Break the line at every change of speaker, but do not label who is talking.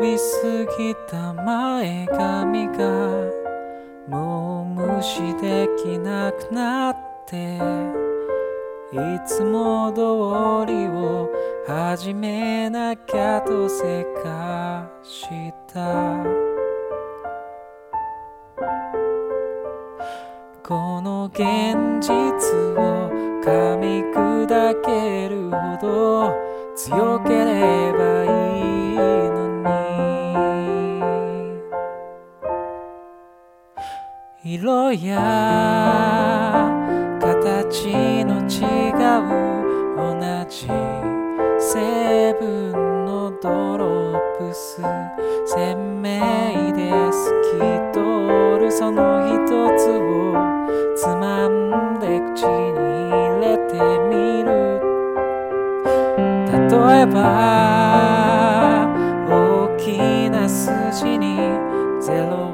びすぎた前髪がもう無視できなくなっていつも通りを始めなきゃとせかしたこの現実を噛み砕けるほど強ければいいのに色や形の違う同じ成分のドロップス鮮明で透き通るその一つをつまんで口に入れてみる例えば大きな数字に0